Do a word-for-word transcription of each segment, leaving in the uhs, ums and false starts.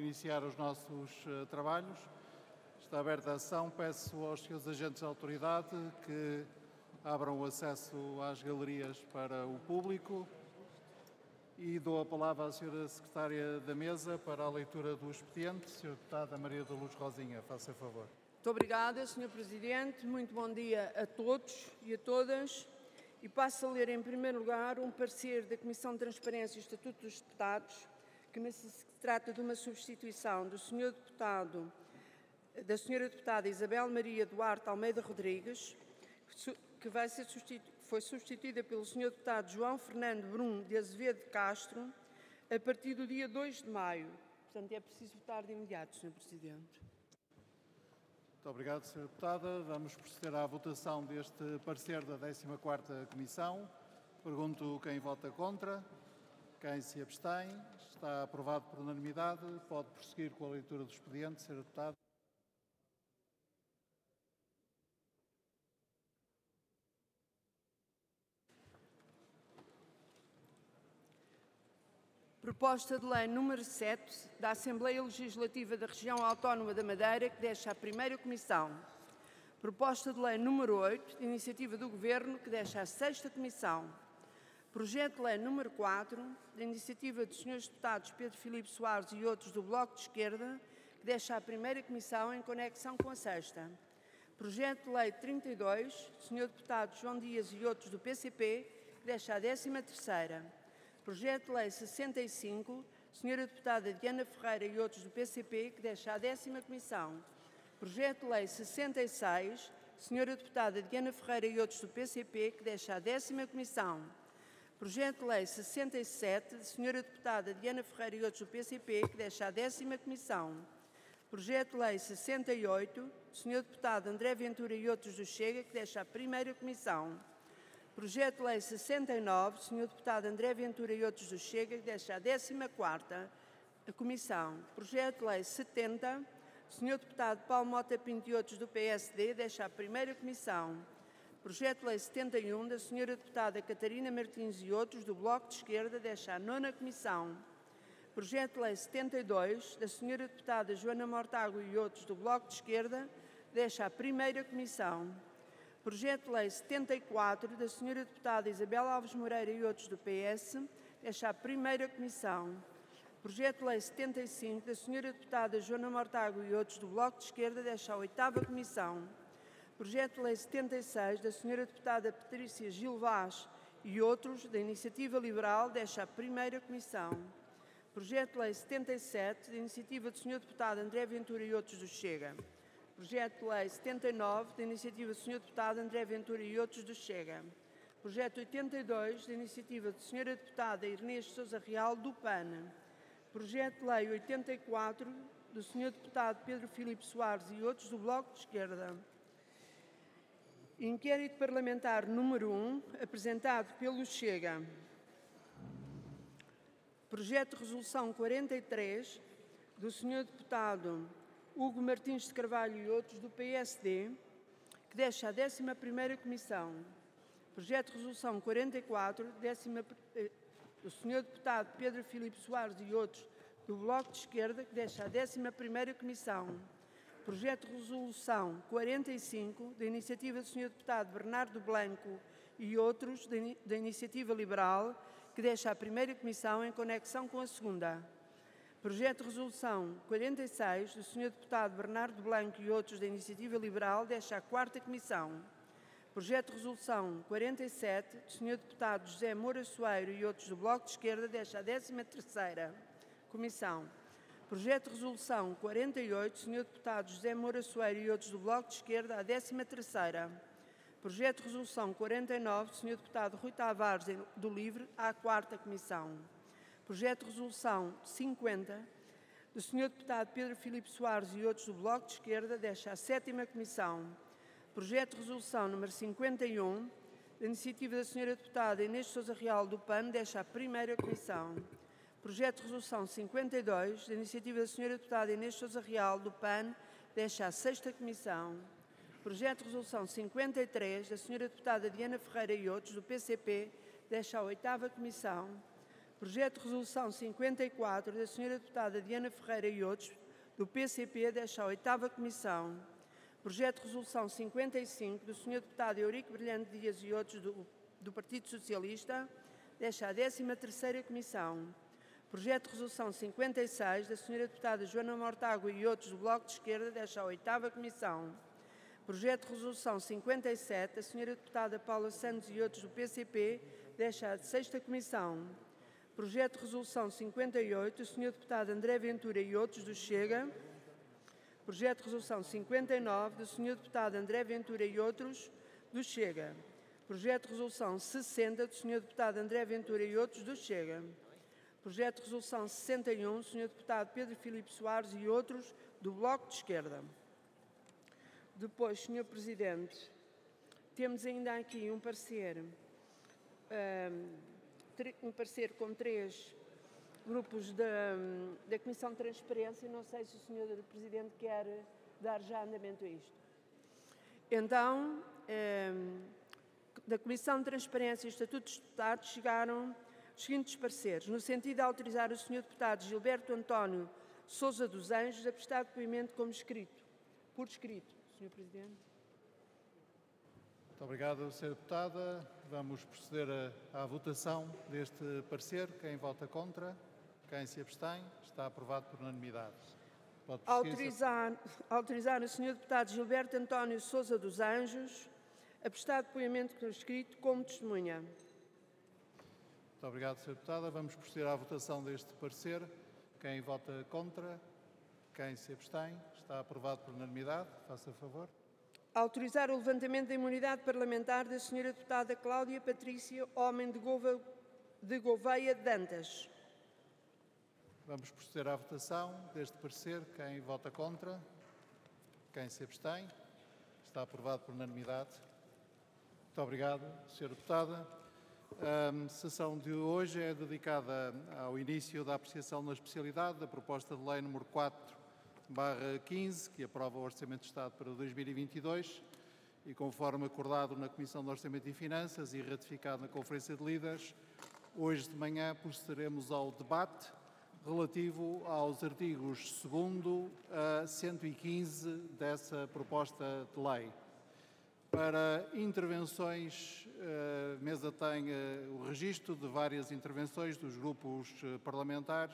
iniciar os nossos uh, trabalhos. Está aberta a sessão. Peço aos senhores agentes da autoridade que abram o acesso às galerias para o público e dou a palavra à senhora Secretária da Mesa para a leitura do expediente. senhora Deputada Maria da Luz Rosinha, faça favor. Muito obrigada, senhor Presidente. Muito bom dia a todos e a todas. E passo a ler, em primeiro lugar, um parecer da Comissão de Transparência e Estatuto dos Deputados, que se trata de uma substituição do senhor Deputado, da senhora Deputada Isabel Maria Duarte Almeida Rodrigues, que vai ser substitu- foi substituída pelo senhor Deputado João Fernando Brum de Azevedo de Castro, a partir do dia dois de maio. Portanto, é preciso votar de imediato, senhor Presidente. Muito obrigado, senhora Deputada. Vamos proceder à votação deste parecer da décima quarta Comissão. Pergunto quem vota contra, quem se abstém. Está aprovado por unanimidade. Pode prosseguir com a leitura do expediente, senhora Deputada. Proposta de lei número sete da Assembleia Legislativa da Região Autónoma da Madeira, que deixa a primeira comissão. Proposta de lei número oito, de iniciativa do Governo, que deixa a sexta comissão. Projeto de lei número quatro, de iniciativa dos senhores deputados Pedro Filipe Soares e outros do Bloco de Esquerda, que deixa a primeira comissão em conexão com a sexta. Projeto de lei trinta e dois, do senhor deputado João Dias e outros do P C P, que deixa a décima terceira. Projeto de lei sessenta e cinco, senhora Deputada Diana Ferreira e outros do P C P, que deixa a décima comissão. Projeto de lei sessenta e seis, senhora Deputada Diana Ferreira e outros do P C P, que deixa a décima comissão. Projeto de lei sessenta e sete, senhora Deputada Diana Ferreira e outros do P C P, que deixa a décima comissão. Projeto de lei sessenta e oito, senhor Deputado André Ventura e outros do Chega, que deixa a primeira comissão. Projeto de lei sessenta e nove, senhor Deputado André Ventura e outros do Chega, que deixa a décima quarta comissão. Projeto de lei setenta, senhor Deputado Paulo Mota Pinto e outros do P S D, deixa a primeira comissão. Projeto de lei setenta e um, da senhora Deputada Catarina Martins e outros do Bloco de Esquerda, deixa a nona comissão. Projeto de lei setenta e dois, da senhora Deputada Joana Mortágua e outros do Bloco de Esquerda, deixa a primeira comissão. Projeto de lei setenta e quatro, da senhora Deputada Isabel Alves Moreira e outros do P S, deixa a primeira comissão. Projeto de lei setenta e cinco, da senhora Deputada Joana Mortágua e outros do Bloco de Esquerda, deixa a oitava comissão. Projeto de lei setenta e seis, da senhora Deputada Patrícia Gil Vaz e outros da Iniciativa Liberal, deixa a primeira comissão. Projeto de lei setenta e sete, da iniciativa do senhor Deputado André Ventura e outros do Chega. Projeto de lei setenta e nove, da iniciativa do senhor Deputado André Ventura e outros do Chega. Projeto oitenta e dois, da iniciativa da senhora Deputada Inês de Sousa Real, do P A N. Projeto de lei oitenta e quatro, do senhor Deputado Pedro Filipe Soares e outros do Bloco de Esquerda. Inquérito parlamentar número um, apresentado pelo Chega. Projeto de resolução quarenta e três, do senhor Deputado Hugo Martins de Carvalho e outros do P S D, que deixa a décima primeira comissão. Projeto de resolução quarenta e quatro, décima, do senhor Deputado Pedro Filipe Soares e outros do Bloco de Esquerda, que deixa a décima primeira comissão. Projeto de resolução quarenta e cinco, da iniciativa do senhor Deputado Bernardo Blanco e outros da Iniciativa Liberal, que deixa a primeira comissão em conexão com a segunda. Projeto de resolução quarenta e seis, do senhor Deputado Bernardo Blanco e outros da Iniciativa Liberal, deixa a quarta comissão. Projeto de resolução quarenta e sete, do senhor Deputado José Moura Soeiro e outros do Bloco de Esquerda, deixa a décima terceira comissão. Projeto de resolução quarenta e oito, do senhor Deputado José Moura Soeiro e outros do Bloco de Esquerda, a décima terceira. Projeto de resolução quarenta e nove, do senhor Deputado Rui Tavares do Livre, à quarta comissão. Projeto de resolução cinquenta, do senhor Deputado Pedro Filipe Soares e outros do Bloco de Esquerda, deixa a sétima comissão. Projeto de resolução número cinquenta e um, da iniciativa da senhora Deputada Inês de Sousa Real do P A N, deixa a primeira comissão. Projeto de resolução cinquenta e dois, da iniciativa da senhora Deputada Inês de Sousa Real do P A N, deixa a sexta comissão. Projeto de resolução cinquenta e três, da senhora Deputada Diana Ferreira e outros do P C P, deixa a oitava comissão. Projeto de Resolução cinquenta e quatro, da senhora deputada Diana Ferreira e outros, do P C P, deixa a oitava Comissão. Projeto de Resolução cinquenta e cinco, do senhor deputado Eurico Brilhante Dias e outros, do, do Partido Socialista, deixa a décima terceira Comissão. Projeto de Resolução cinquenta e seis, da senhora deputada Joana Mortágua e outros, do Bloco de Esquerda, deixa a oitava Comissão. Projeto de Resolução cinquenta e sete, da senhora deputada Paula Santos e outros, do P C P, deixa a sexta Comissão. Projeto de Resolução cinquenta e oito, do senhor deputado André Ventura e outros, do Chega. Projeto de Resolução cinquenta e nove, do senhor deputado André Ventura e outros, do Chega. Projeto de Resolução sessenta, do senhor deputado André Ventura e outros, do Chega. Projeto de Resolução sessenta e um, do senhor deputado Pedro Filipe Soares e outros, do Bloco de Esquerda. Depois, senhor Presidente, temos ainda aqui um parecer, um, um parecer com três grupos da, da Comissão de Transparência. Não sei se o senhor Presidente quer dar já andamento a isto. Então, da Comissão de Transparência e Estatuto dos Deputados chegaram os seguintes pareceres, no sentido de autorizar o senhor deputado Gilberto António Sousa dos Anjos a prestar depoimento como escrito, por escrito. senhor Presidente. Muito obrigado, senhora Deputada. Vamos proceder à, à votação deste parecer. Quem vota contra? Quem se abstém? Está aprovado por unanimidade. Pode autorizar, autorizar o senhor deputado Gilberto António Sousa dos Anjos a prestar depoimento por escrito como testemunha. Muito obrigado, senhora Deputada. Vamos proceder à votação deste parecer. Quem vota contra? Quem se abstém? Está aprovado por unanimidade. Faça favor. Autorizar o levantamento da imunidade parlamentar da senhora deputada Cláudia Patrícia Homem de, Gouve... de Gouveia Dantas. Vamos proceder à votação deste parecer. Quem vota contra? Quem se abstém? Está aprovado por unanimidade. Muito obrigado, senhora Deputada. A sessão de hoje é dedicada ao início da apreciação na especialidade da proposta de lei número quatro barra quinze, que aprova o Orçamento de Estado para dois mil e vinte e dois e, conforme acordado na Comissão de Orçamento e Finanças e ratificado na Conferência de Líderes, hoje de manhã procederemos ao debate relativo aos artigos segundo a cento e quinze dessa proposta de lei. Para intervenções, a mesa tem o registro de várias intervenções dos grupos parlamentares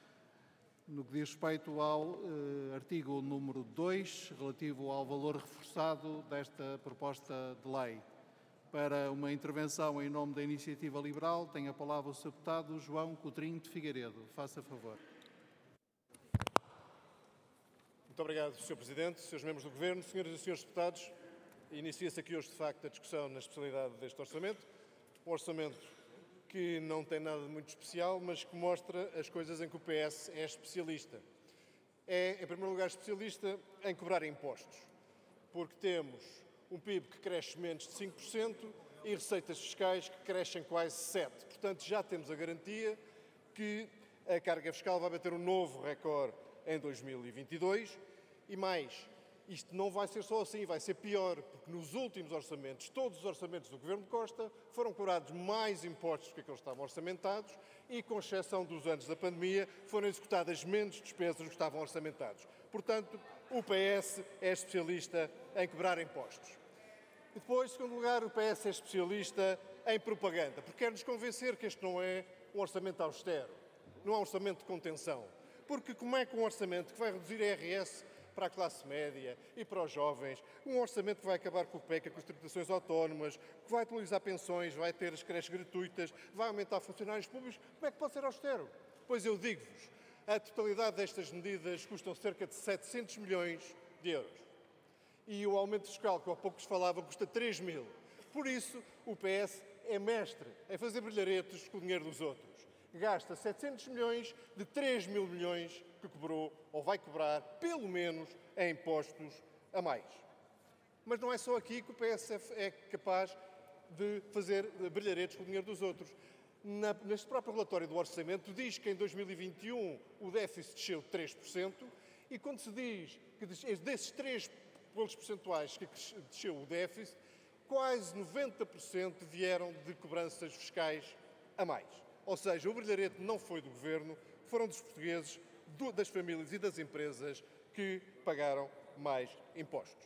no que diz respeito ao uh, artigo número dois, relativo ao valor reforçado desta proposta de lei. Para uma intervenção em nome da Iniciativa Liberal, tem a palavra o senhor deputado João Coutrinho de Figueiredo. Faça favor. Muito obrigado, senhor Presidente, senhores membros do Governo, senhoras e senhores deputados. Inicia-se aqui hoje, de facto, a discussão na especialidade deste orçamento. Um orçamento que não tem nada de muito especial, mas que mostra as coisas em que o P S é especialista. É, em primeiro lugar, especialista em cobrar impostos, porque temos um P I B que cresce menos de cinco por cento e receitas fiscais que crescem quase sete por cento. Portanto, já temos a garantia que a carga fiscal vai bater um novo recorde em dois mil e vinte e dois e mais. Isto não vai ser só assim, vai ser pior, porque nos últimos orçamentos, todos os orçamentos do Governo de Costa, foram cobrados mais impostos do que aqueles que estavam orçamentados e, com exceção dos anos da pandemia, foram executadas menos despesas do que estavam orçamentados. Portanto, o P S é especialista em cobrar impostos. E depois, em segundo lugar, o P S é especialista em propaganda, porque quer-nos convencer que este não é um orçamento austero, não é um orçamento de contenção. Porque como é que um orçamento que vai reduzir a I R S para a classe média e para os jovens, um orçamento que vai acabar com o P E C A, com as tributações autónomas, que vai atualizar pensões, vai ter as creches gratuitas, vai aumentar funcionários públicos, como é que pode ser austero? Pois eu digo-vos, a totalidade destas medidas custam cerca de setecentos milhões de euros. E o aumento fiscal, que há pouco vos falava, custa três mil. Por isso, o P S é mestre em fazer brilharetes com o dinheiro dos outros. Gasta setecentos milhões de três mil milhões que cobrou, ou vai cobrar, pelo menos, em impostos a mais. Mas não é só aqui que o P S é capaz de fazer brilharetes com o dinheiro dos outros. Na, neste próprio relatório do Orçamento diz que em dois mil e vinte e um o déficit desceu três por cento e quando se diz que desses três pontos percentuais que desceu o déficit, quase noventa por cento vieram de cobranças fiscais a mais. Ou seja, o brilharete não foi do Governo, foram dos portugueses, do, das famílias e das empresas que pagaram mais impostos.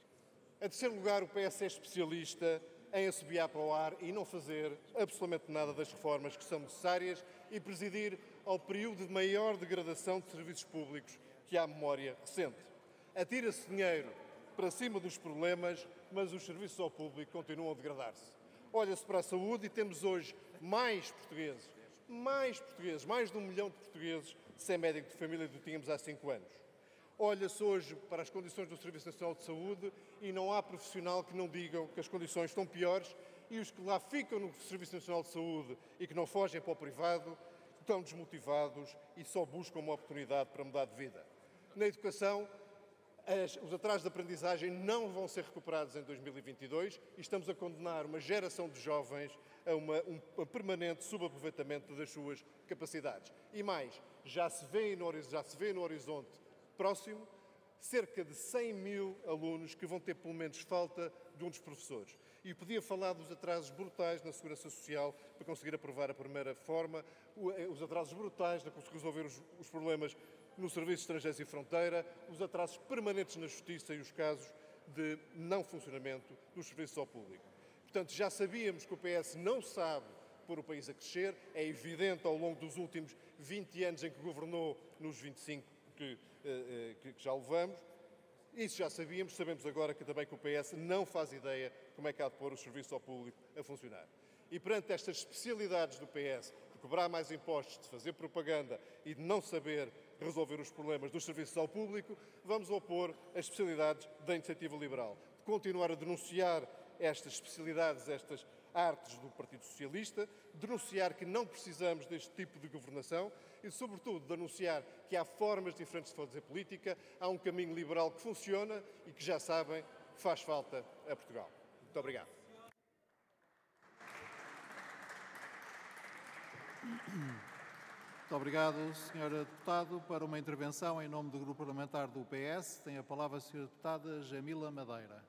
Em terceiro lugar, o P S é especialista em assobiar para o ar e não fazer absolutamente nada das reformas que são necessárias e presidir ao período de maior degradação de serviços públicos que há memória recente. Atira-se dinheiro para cima dos problemas, mas os serviços ao público continuam a degradar-se. Olha-se para a saúde e temos hoje mais portugueses, mais portugueses, mais de um milhão de portugueses sem médico de família do que tínhamos há cinco anos. Olha-se hoje para as condições do Serviço Nacional de Saúde e não há profissional que não digam que as condições estão piores e os que lá ficam no Serviço Nacional de Saúde e que não fogem para o privado estão desmotivados e só buscam uma oportunidade para mudar de vida. Na educação, as, os atrasos de aprendizagem não vão ser recuperados em dois mil e vinte e dois e estamos a condenar uma geração de jovens a uma, um, um permanente subaproveitamento das suas capacidades. E mais, já se vê no, já se vê no horizonte próximo cerca de cem mil alunos que vão ter pelo menos falta de um dos professores. E podia falar dos atrasos brutais na Segurança Social para conseguir aprovar a primeira forma, os atrasos brutais para conseguir resolver os, os problemas no Serviço de Estrangeiros e Fronteira, os atrasos permanentes na Justiça e os casos de não funcionamento dos serviços ao público. Portanto, já sabíamos que o P S não sabe pôr o país a crescer, é evidente ao longo dos últimos vinte anos em que governou, nos vinte e cinco que, que, que já levamos. Isso já sabíamos, sabemos agora que também que o P S não faz ideia como é que há de pôr o serviço ao público a funcionar. E perante estas especialidades do P S, de cobrar mais impostos, de fazer propaganda e de não saber resolver os problemas dos serviços ao público, vamos opor as especialidades da Iniciativa Liberal. De continuar a denunciar estas especialidades, estas artes do Partido Socialista, denunciar que não precisamos deste tipo de governação e, sobretudo, denunciar que há formas diferentes de fazer política, há um caminho liberal que funciona e que já sabem faz falta a Portugal. Muito obrigado. Muito obrigado, senhor Deputado. Para uma intervenção em nome do Grupo Parlamentar do P S, tem a palavra a senhora Deputada Jamila Madeira.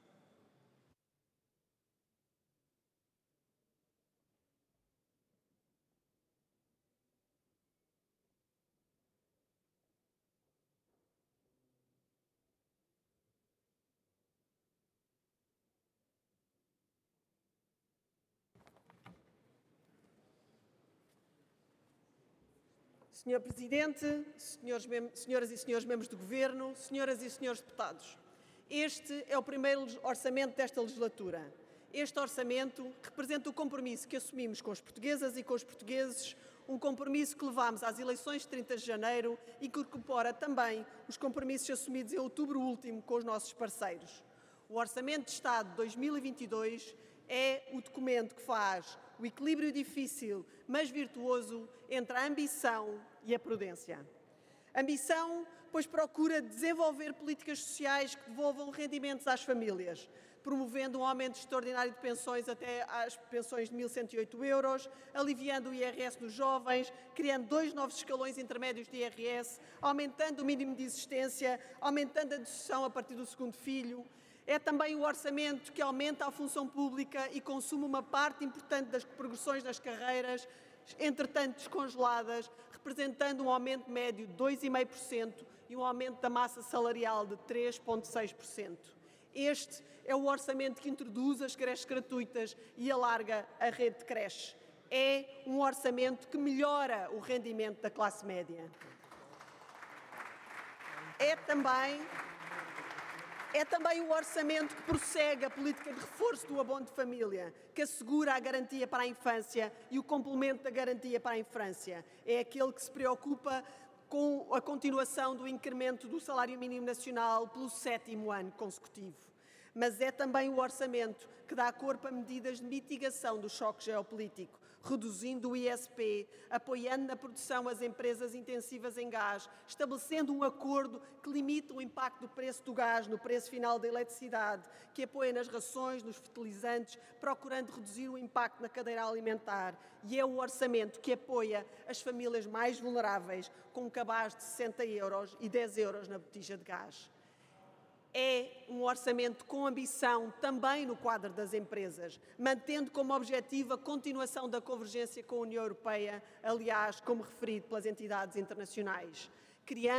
senhor Presidente, senhores, senhoras e senhores membros do Governo, senhoras e senhores deputados, este é o primeiro orçamento desta legislatura. Este orçamento representa o compromisso que assumimos com as portuguesas e com os portugueses, um compromisso que levámos às eleições de trinta de janeiro e que incorpora também os compromissos assumidos em outubro último com os nossos parceiros. O Orçamento de Estado de dois mil e vinte e dois é o documento que faz o equilíbrio difícil, mas virtuoso, entre a ambição e a prudência. Ambição, pois procura desenvolver políticas sociais que devolvam rendimentos às famílias, promovendo um aumento extraordinário de pensões até às pensões de mil cento e oito euros, aliviando o I R S dos jovens, criando dois novos escalões intermédios de I R S, aumentando o mínimo de existência, aumentando a dedução a partir do segundo filho. É também o orçamento que aumenta a função pública e consome uma parte importante das progressões das carreiras, entretanto descongeladas, representando um aumento médio de dois vírgula cinco por cento e um aumento da massa salarial de três vírgula seis por cento. Este é o orçamento que introduz as creches gratuitas e alarga a rede de creches. É um orçamento que melhora o rendimento da classe média. É também... É também o orçamento que prossegue a política de reforço do abono de família, que assegura a garantia para a infância e o complemento da garantia para a infância. É aquele que se preocupa com a continuação do incremento do salário mínimo nacional pelo sétimo ano consecutivo. Mas é também o orçamento que dá corpo a medidas de mitigação do choque geopolítico, reduzindo o I S P, apoiando na produção as empresas intensivas em gás, estabelecendo um acordo que limita o impacto do preço do gás no preço final da eletricidade, que apoia nas rações, nos fertilizantes, procurando reduzir o impacto na cadeia alimentar. E é o orçamento que apoia as famílias mais vulneráveis, com um cabaz de sessenta euros e dez euros na botija de gás. É um orçamento com ambição também no quadro das empresas, mantendo como objetivo a continuação da convergência com a União Europeia, aliás, como referido pelas entidades internacionais, criando